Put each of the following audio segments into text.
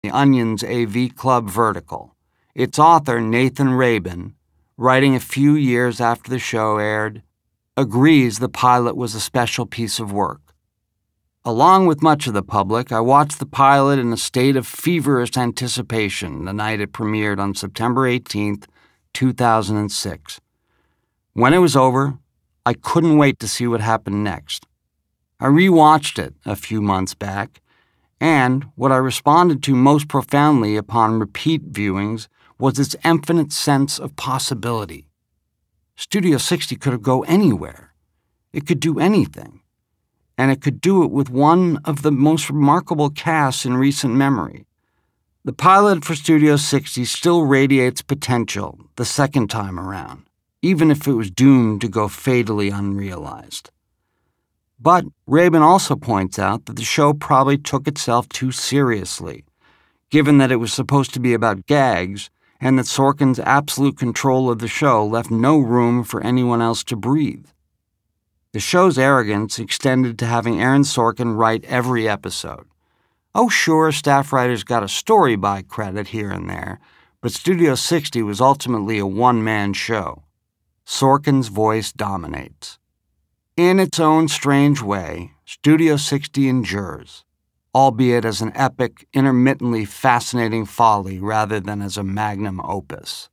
The Onion's AV Club Vertical. Its author, Nathan Rabin, writing a few years after the show aired, agrees the pilot was a special piece of work. Along with much of the public, I watched the pilot in a state of feverish anticipation the night it premiered on September 18, 2006. When it was over, I couldn't wait to see what happened next. I rewatched it a few months back, and what I responded to most profoundly upon repeat viewings was its infinite sense of possibility. Studio 60 could go anywhere. It could do anything. And it could do it with one of the most remarkable casts in recent memory. The pilot for Studio 60 still radiates potential the second time around, even if it was doomed to go fatally unrealized. But Rabin also points out that the show probably took itself too seriously, given that it was supposed to be about gags and that Sorkin's absolute control of the show left no room for anyone else to breathe. The show's arrogance extended to having Aaron Sorkin write every episode. Oh, sure, staff writers got a story by credit here and there, but Studio 60 was ultimately a one-man show. Sorkin's voice dominates. In its own strange way, Studio 60 endures, albeit as an epic, intermittently fascinating folly rather than as a magnum opus.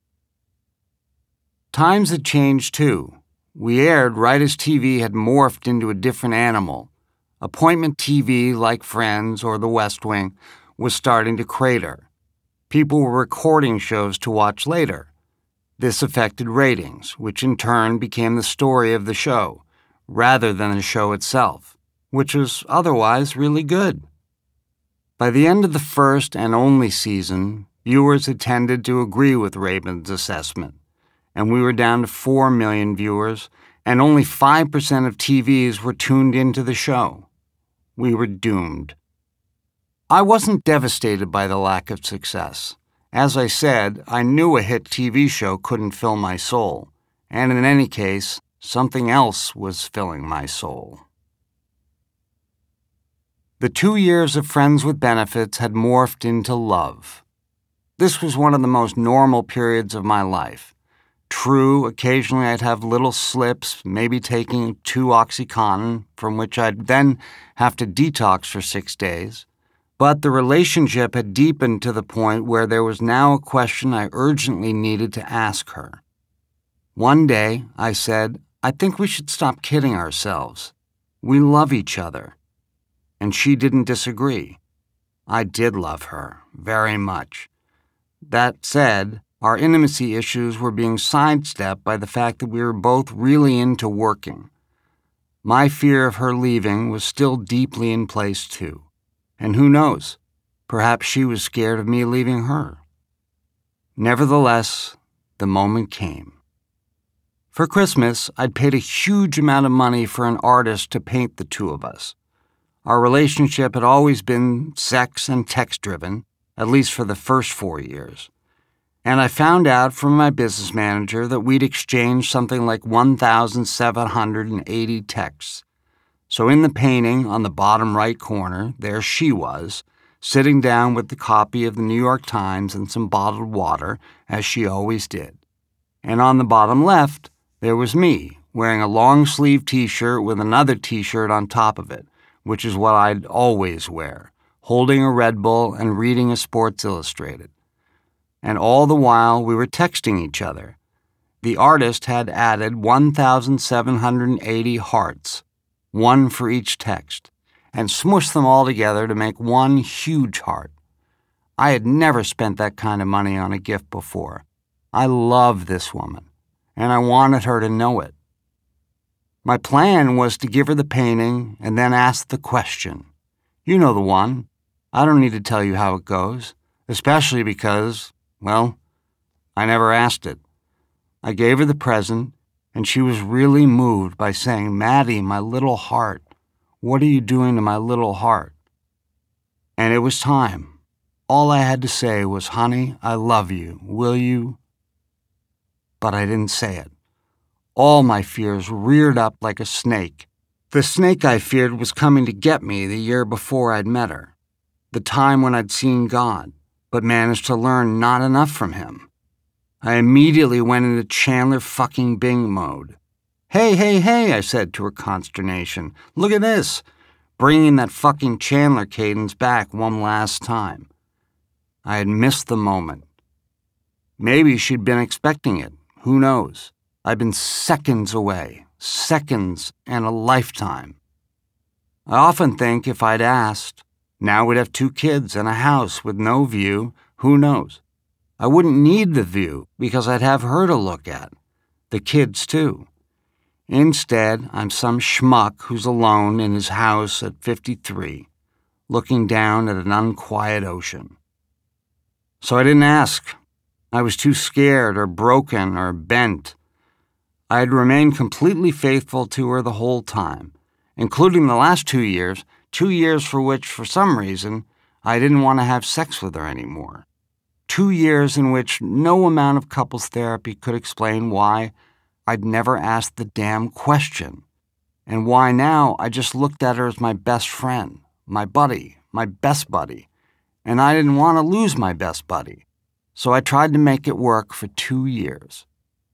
Times had changed, too. We aired right as TV had morphed into a different animal. Appointment TV, like Friends or The West Wing, was starting to crater. People were recording shows to watch later. This affected ratings, which in turn became the story of the show, rather than the show itself, which was otherwise really good. By the end of the first and only season, viewers had tended to agree with Rabin's assessment, and we were down to 4 million viewers, and only 5% of TVs were tuned into the show. We were doomed. I wasn't devastated by the lack of success. As I said, I knew a hit TV show couldn't fill my soul, and in any case, something else was filling my soul. The 2 years of Friends with Benefits had morphed into love. This was one of the most normal periods of my life. True, occasionally I'd have little slips, maybe taking 2 OxyContin, from which I'd then have to detox for 6 days. But the relationship had deepened to the point where there was now a question I urgently needed to ask her. One day, I said, I think we should stop kidding ourselves. We love each other. And she didn't disagree. I did love her, very much. That said, our intimacy issues were being sidestepped by the fact that we were both really into working. My fear of her leaving was still deeply in place, too. And who knows, perhaps she was scared of me leaving her. Nevertheless, the moment came. For Christmas, I'd paid a huge amount of money for an artist to paint the two of us. Our relationship had always been sex and text-driven, at least for the first 4 years. And I found out from my business manager that we'd exchanged something like 1,780 texts. So in the painting, on the bottom right corner, there she was, sitting down with the copy of the New York Times and some bottled water, as she always did. And on the bottom left, there was me, wearing a long-sleeve T-shirt with another T-shirt on top of it, which is what I'd always wear, holding a Red Bull and reading a Sports Illustrated. And all the while, we were texting each other. The artist had added 1,780 hearts, one for each text, and smushed them all together to make one huge heart. I had never spent that kind of money on a gift before. I loved this woman, and I wanted her to know it. My plan was to give her the painting and then ask the question. You know the one. I don't need to tell you how it goes, especially because, well, I never asked it. I gave her the present, and she was really moved by saying, Maddie, my little heart, what are you doing to my little heart? And it was time. All I had to say was, honey, I love you. Will you? But I didn't say it. All my fears reared up like a snake. The snake I feared was coming to get me the year before I'd met her. the time when I'd seen God, but managed to learn not enough from him. I immediately went into Chandler fucking Bing mode. Hey, I said to her consternation. Look at this, bringing that fucking Chandler cadence back one last time. I had missed the moment. Maybe she'd been expecting it. Who knows? I'd been seconds away. Seconds and a lifetime. I often think if I'd asked, now we'd have 2 kids and a house with no view. Who knows? I wouldn't need the view because I'd have her to look at. The kids, too. Instead, I'm some schmuck who's alone in his house at 53, looking down at an unquiet ocean. So I didn't ask. I was too scared or broken or bent. I had remained completely faithful to her the whole time, including the last 2 years, 2 years for which, for some reason, I didn't want to have sex with her anymore. 2 years in which no amount of couples therapy could explain why I'd never asked the damn question, and why now I just looked at her as my best friend, my buddy, my best buddy, and I didn't want to lose my best buddy, so I tried to make it work for 2 years.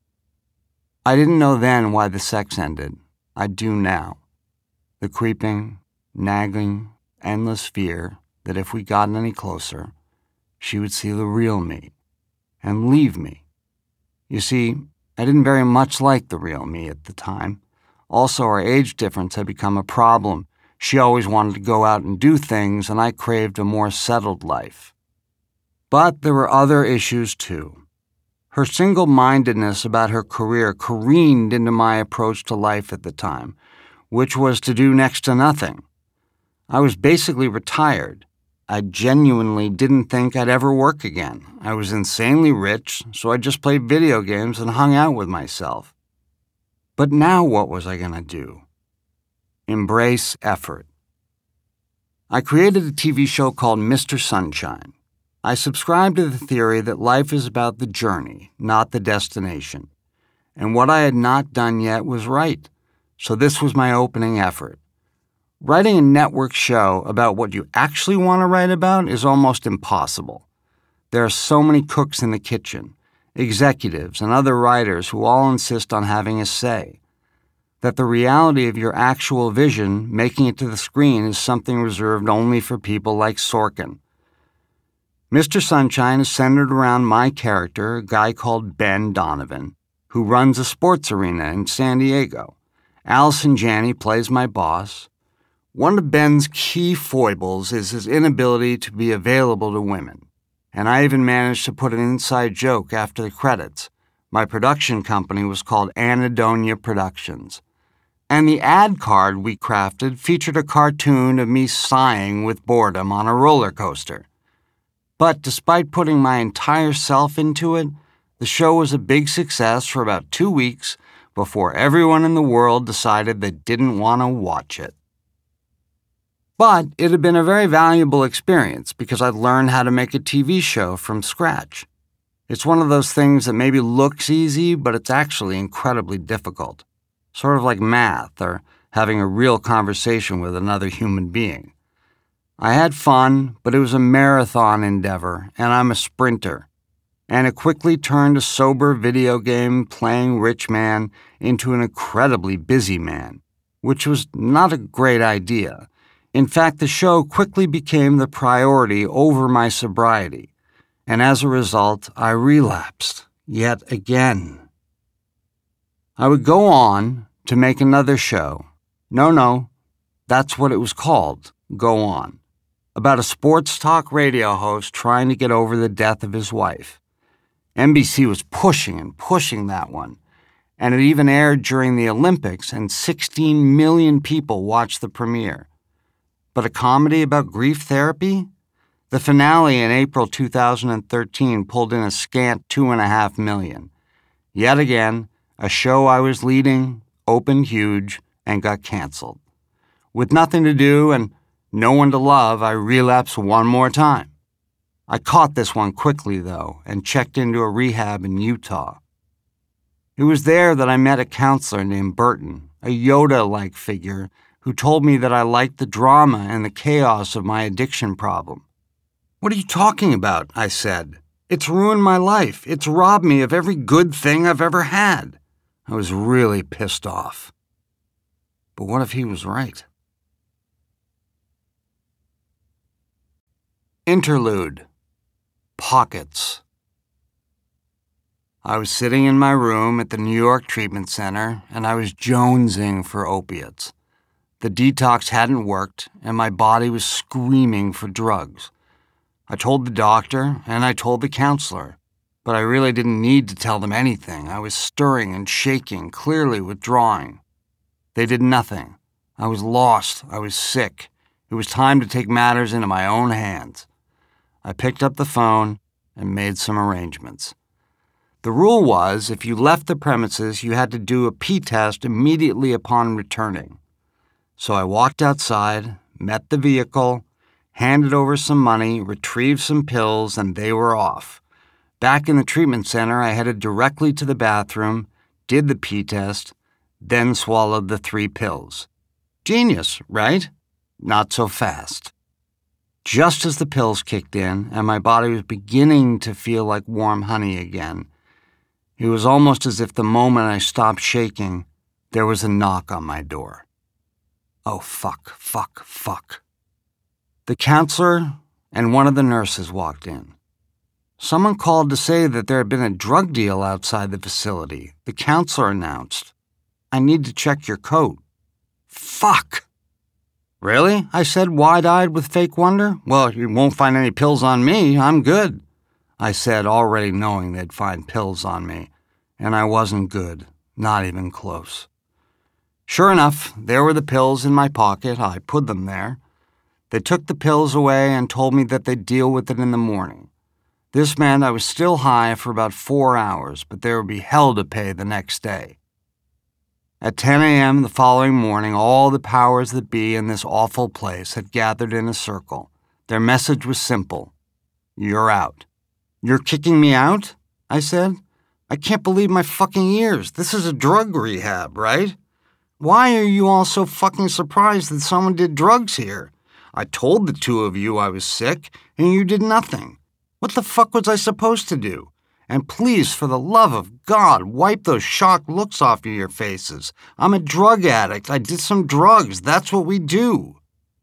I didn't know then why the sex ended. I do now. The creeping, nagging, endless fear that if we got any closer, she would see the real me and leave me. You see, I didn't very much like the real me at the time. Also, our age difference had become a problem. She always wanted to go out and do things, and I craved a more settled life. But there were other issues, too. Her single-mindedness about her career careened into my approach to life at the time, which was to do next to nothing. I was basically retired. I genuinely didn't think I'd ever work again. I was insanely rich, so I just played video games and hung out with myself. But now what was I going to do? Embrace effort. I created a TV show called Mr. Sunshine. I subscribed to the theory that life is about the journey, not the destination. And what I had not done yet was right, so this was my opening effort. Writing a network show about what you actually want to write about is almost impossible. There are so many cooks in the kitchen, executives and other writers who all insist on having a say, that the reality of your actual vision making it to the screen is something reserved only for people like Sorkin. Mr. Sunshine is centered around my character, a guy called Ben Donovan, who runs a sports arena in San Diego. Allison Janney plays my boss. One of Ben's key foibles is his inability to be available to women, and I even managed to put an inside joke after the credits. My production company was called Anadonia Productions, and the ad card we crafted featured a cartoon of me sighing with boredom on a roller coaster. But despite putting my entire self into it, the show was a big success for about 2 weeks before everyone in the world decided they didn't want to watch it. But it had been a very valuable experience because I'd learned how to make a TV show from scratch. It's one of those things that maybe looks easy, but it's actually incredibly difficult. Sort of like math or having a real conversation with another human being. I had fun, but it was a marathon endeavor, and I'm a sprinter. And it quickly turned a sober video game playing rich man into an incredibly busy man, which was not a great idea. In fact, the show quickly became the priority over my sobriety, and as a result, I relapsed yet again. I would go on to make another show. No, that's what it was called, Go On, about a sports talk radio host trying to get over the death of his wife. NBC was pushing that one, and it even aired during the Olympics, and 16 million people watched the premiere. But a comedy about grief therapy? The finale in April 2013 pulled in a scant 2.5 million. Yet again, a show I was leading opened huge and got canceled. With nothing to do and no one to love, I relapsed one more time. I caught this one quickly, though, and checked into a rehab in Utah. It was there that I met a counselor named Burton, a Yoda-like figure who told me that I liked the drama and the chaos of my addiction problem. "What are you talking about?" I said. "It's ruined my life. It's robbed me of every good thing I've ever had." I was really pissed off. But what if he was right? Interlude. Pockets. I was sitting in my room at the New York Treatment Center, and I was jonesing for opiates. The detox hadn't worked, and my body was screaming for drugs. I told the doctor, and I told the counselor, but I really didn't need to tell them anything. I was stirring and shaking, clearly withdrawing. They did nothing. I was lost. I was sick. It was time to take matters into my own hands. I picked up the phone and made some arrangements. The rule was, if you left the premises, you had to do a P-test immediately upon returning. So I walked outside, met the vehicle, handed over some money, retrieved some pills, and they were off. Back in the treatment center, I headed directly to the bathroom, did the P-test, then swallowed the 3 pills. Genius, right? Not so fast. Just as the pills kicked in and my body was beginning to feel like warm honey again, it was almost as if the moment I stopped shaking, there was a knock on my door. Oh, fuck. The counselor and one of the nurses walked in. Someone called to say that there had been a drug deal outside the facility. The counselor announced, "I need to check your coat." Fuck! "Really?" I said, wide-eyed with fake wonder. "Well, you won't find any pills on me. I'm good," I said, already knowing they'd find pills on me. And I wasn't good, not even close. Sure enough, there were the pills in my pocket. I put them there. They took the pills away and told me that they'd deal with it in the morning. This meant I was still high for about 4 hours, but there would be hell to pay the next day. At 10 a.m. the following morning, all the powers that be in this awful place had gathered in a circle. Their message was simple. "You're out." "You're kicking me out?" I said. "I can't believe my fucking ears. This is a drug rehab, right? Why are you all so fucking surprised that someone did drugs here? I told the 2 of you I was sick, and you did nothing. What the fuck was I supposed to do? And please, for the love of God, wipe those shocked looks off of your faces. I'm a drug addict. I did some drugs. That's what we do."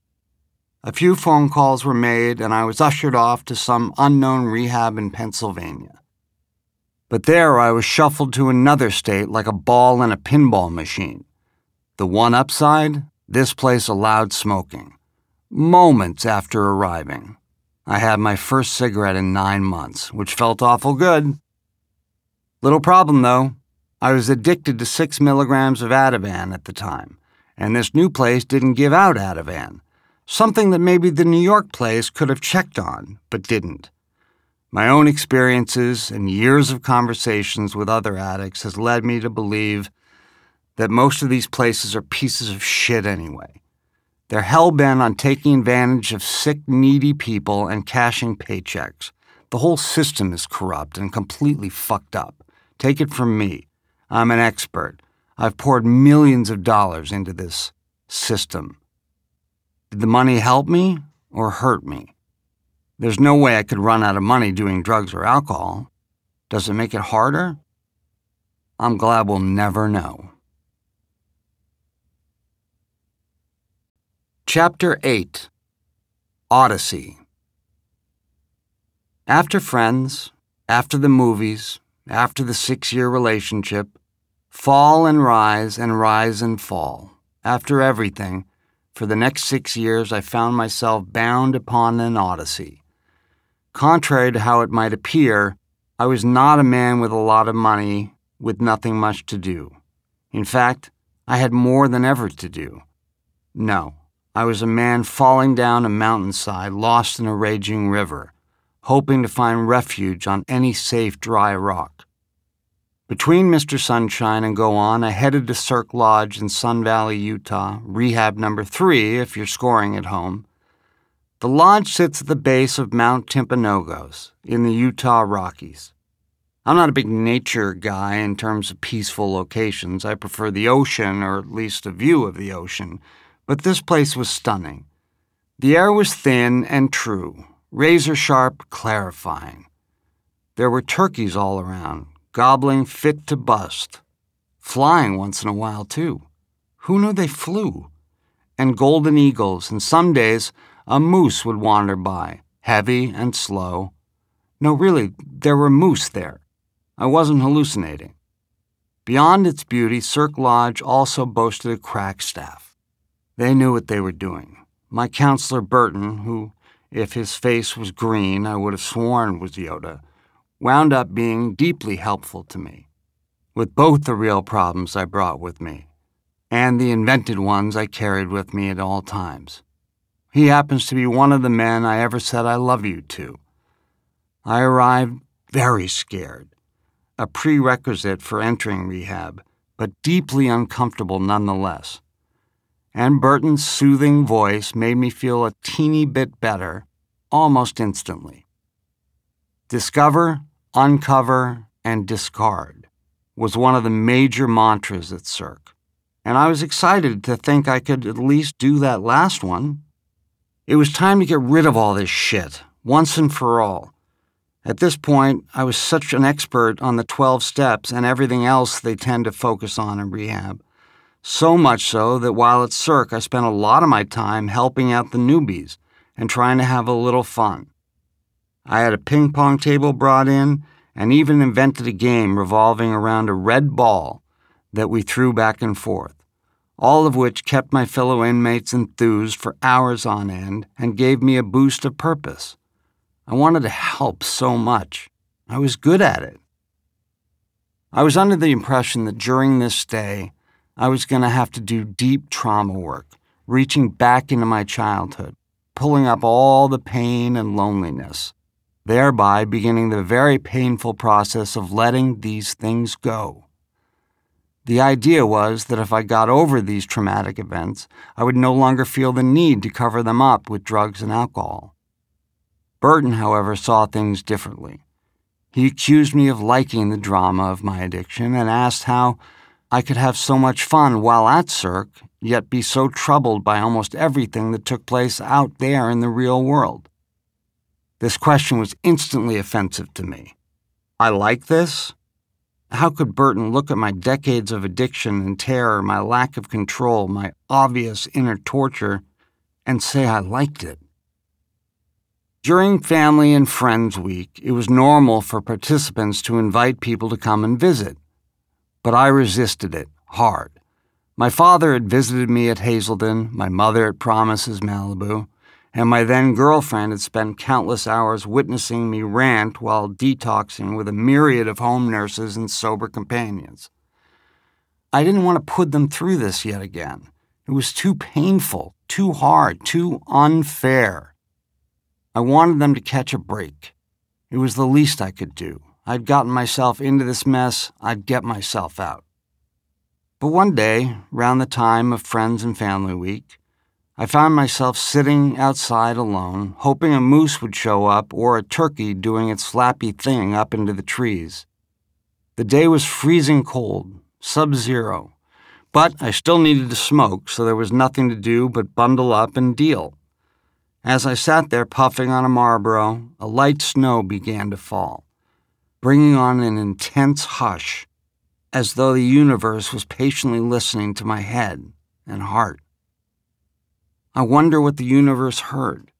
A few phone calls were made, and I was ushered off to some unknown rehab in Pennsylvania. But there I was shuffled to another state like a ball in a pinball machine. The one upside, this place allowed smoking. Moments after arriving, I had my first cigarette in 9 months, which felt awful good. Little problem, though. I was addicted to 6 milligrams of Ativan at the time, and this new place didn't give out Ativan, something that maybe the New York place could have checked on, but didn't. My own experiences and years of conversations with other addicts has led me to believe that most of these places are pieces of shit anyway. They're hell-bent on taking advantage of sick, needy people and cashing paychecks. The whole system is corrupt and completely fucked up. Take it from me. I'm an expert. I've poured millions of dollars into this system. Did the money help me or hurt me? There's no way I could run out of money doing drugs or alcohol. Does it make it harder? I'm glad we'll never know. Chapter 8. Odyssey. After Friends, after the movies, after the 6-year relationship, fall and rise and fall. After everything, for the next 6 years I found myself bound upon an odyssey. Contrary to how it might appear, I was not a man with a lot of money, with nothing much to do. In fact, I had more than ever to do. No. I was a man falling down a mountainside, lost in a raging river, hoping to find refuge on any safe, dry rock. Between Mr. Sunshine and Go On, I headed to Cirque Lodge in Sun Valley, Utah, rehab number 3 if you're scoring at home. The lodge sits at the base of Mount Timpanogos in the Utah Rockies. I'm not a big nature guy in terms of peaceful locations. I prefer the ocean, or at least a view of the ocean. But this place was stunning. The air was thin and true. razor-sharp, clarifying. There were turkeys all around, gobbling fit to bust. Flying once in a while, too. Who knew they flew? And golden eagles, and some days a moose would wander by, heavy and slow. No, really, there were moose there. I wasn't hallucinating. Beyond its beauty, Cirque Lodge also boasted a crack staff. They knew what they were doing. My counselor Burton, who, if his face was green, I would have sworn was Yoda, wound up being deeply helpful to me, with both the real problems I brought with me and the invented ones I carried with me at all times. He happens to be one of the men I ever said I love you to. I arrived very scared, a prerequisite for entering rehab, but deeply uncomfortable nonetheless. And Burton's soothing voice made me feel a teeny bit better almost instantly. Discover, uncover, and discard was one of the major mantras at Cirque, and I was excited to think I could at least do that last one. It was time to get rid of all this shit, once and for all. At this point, I was such an expert on the 12 steps and everything else they tend to focus on in rehab. So much so that while at Cirque, I spent a lot of my time helping out the newbies and trying to have a little fun. I had a ping pong table brought in and even invented a game revolving around a red ball that we threw back and forth, all of which kept my fellow inmates enthused for hours on end and gave me a boost of purpose. I wanted to help so much. I was good at it. I was under the impression that during this stay, I was going to have to do deep trauma work, reaching back into my childhood, pulling up all the pain and loneliness, thereby beginning the very painful process of letting these things go. The idea was that if I got over these traumatic events, I would no longer feel the need to cover them up with drugs and alcohol. Burton, however, saw things differently. He accused me of liking the drama of my addiction and asked how I could have so much fun while at Cirque, yet be so troubled by almost everything that took place out there in the real world. This question was instantly offensive to me. I like this? How could Burton look at my decades of addiction and terror, my lack of control, my obvious inner torture, and say I liked it? During Family and Friends Week, it was normal for participants to invite people to come and visit. But I resisted it hard. My father had visited me at Hazelden, my mother at Promises Malibu, and my then-girlfriend had spent countless hours witnessing me rant while detoxing with a myriad of home nurses and sober companions. I didn't want to put them through this yet again. It was too painful, too hard, too unfair. I wanted them to catch a break. It was the least I could do. I'd gotten myself into this mess, I'd get myself out. But one day, round the time of Friends and Family Week, I found myself sitting outside alone, hoping a moose would show up or a turkey doing its flappy thing up into the trees. The day was freezing cold, sub-zero, but I still needed to smoke, so there was nothing to do but bundle up and deal. As I sat there puffing on a Marlboro, a light snow began to fall, bringing on an intense hush, as though the universe was patiently listening to my head and heart. I wonder what the universe heard.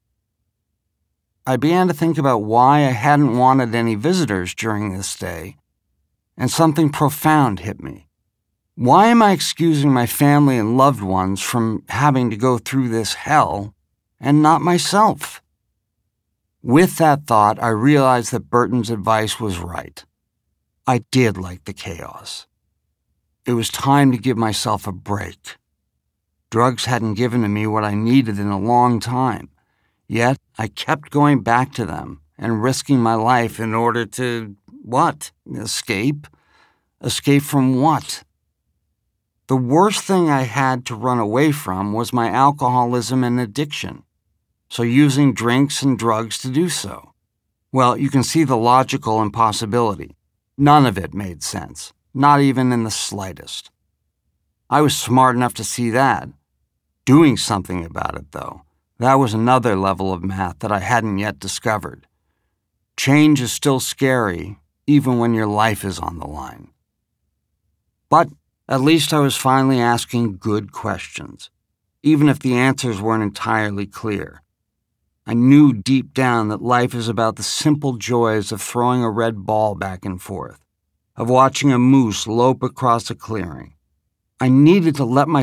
I began to think about why I hadn't wanted any visitors during this day, and something profound hit me. Why am I excusing my family and loved ones from having to go through this hell and not myself? With that thought, I realized that Burton's advice was right. I did like the chaos. It was time to give myself a break. Drugs hadn't given to me what I needed in a long time, yet I kept going back to them and risking my life in order to, what? Escape? Escape from what? The worst thing I had to run away from was my alcoholism and addiction, so using drinks and drugs to do so. Well, you can see the logical impossibility. None of it made sense, not even in the slightest. I was smart enough to see that. Doing something about it, though, That was another level of math that I hadn't yet discovered. Change is still scary, even when your life is on the line. But at least I was finally asking good questions, even if the answers weren't entirely clear. I knew deep down that life is about the simple joys of throwing a red ball back and forth, of watching a moose lope across a clearing. I needed to let myself